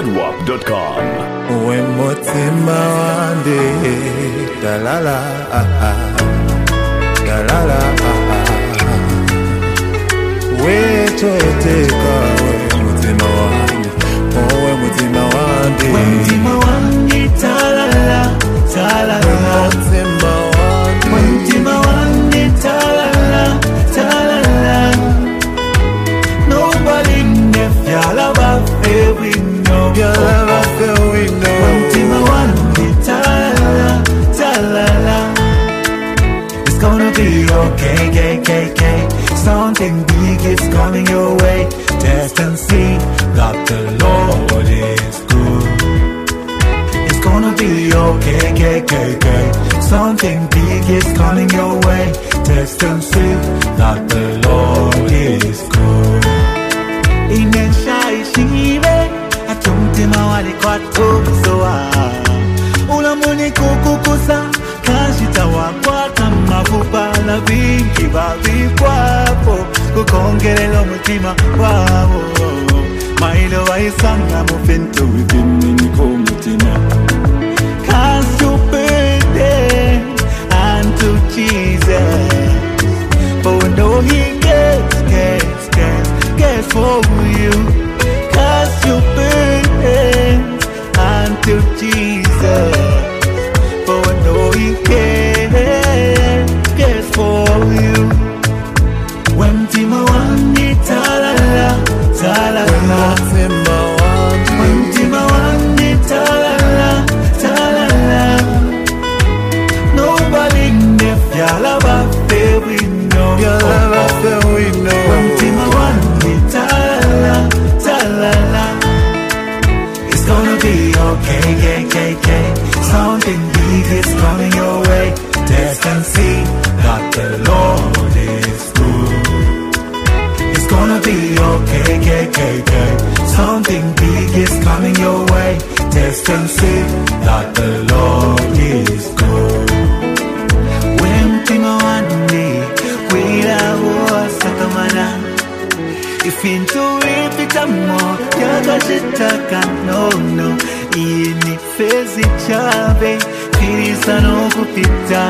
ZWAP.com. When mutima wande da la la da la la we toteka we mutima wande we mutima wande ta la la ta la la mutima wande ta la la ta la la nobody never y'all about we know y'all about we know mutima wande ta la ta la la it's gonna be okay. Something big is coming your way. Test and see that the Lord is good. It's gonna be okay. Something big is coming your way. Test and see that the Lord is good. Inensha ishive atumtima wali kwa tozoa. Ulamuni kukukusa kashita wakwata mafupa na vingi babikwapo kukongerelo mutima wabo mailo waisanga mufento wibimini kumutima kasupende unto Jesus for no he cares for you kasupende unto Jesus for no he cares for you. When Tima wandi ta la la ta la la. When Tima wandi ta la la ta la la. Nobody never y'all about we know. y'all about we know When Tima wandi ta la ta la la. It's gonna be okay. Something big is coming your way. Test and see that the Lord is good. It's gonna be okay. Something big is coming your way. Test and see that the Lord is good. When Tima wandi wila wasakamana. If into ipitamo yakashitaka no ini fezi chave kirisa no kupita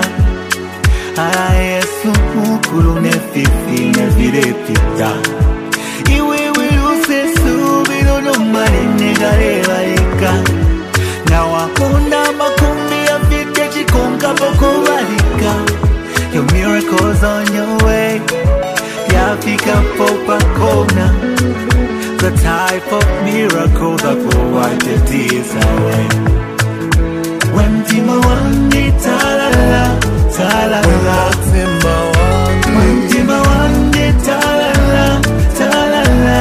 Yesu mukuru ne fifi ne virepita iwe wiruse subiro no marine gare varika na wakunda makumbi afike chikonga poko varika your miracles on your way yafika popa kona the type of miracle that will wipe the tears away. When Tima wandi ta la la ta la la. When Tima wandi ta la la ta la la.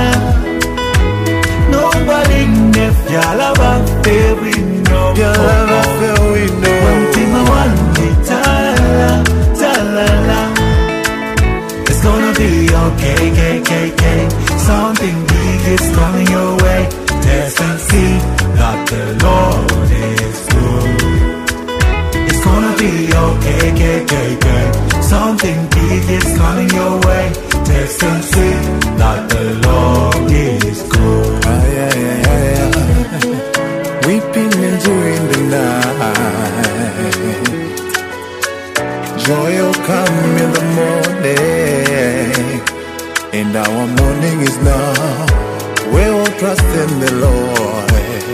Nobody never y'all about we know. y'all about we know When Tima wandi ta la la la. It's gonna be okay. Something big is coming your way. Test and see that the Lord is good. It's gonna be okay. Something big is coming your way. Test and see that the Lord is good. Weeping and during the night, joy will come in the morning, and our morning is now. We will trust in the Lord.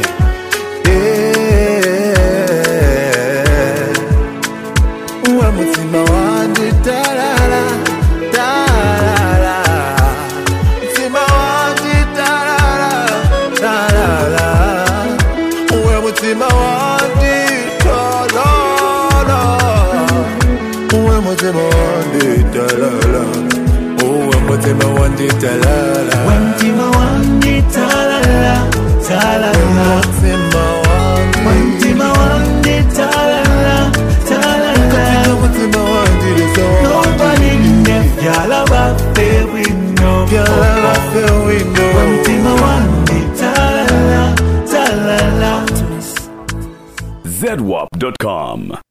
Mutima wandi ta la la ta la la. Mutima wandi ta la la. Mutima wandi ta la la. Mutima wandi ta la la. Mutima wandi ta la la. When Tima wandi ta la la ta la la. When Tima wandi ta la la ta la la. Nobody never y'all about we know. When Tima wandi ta la la ta la la. ZWAP.com.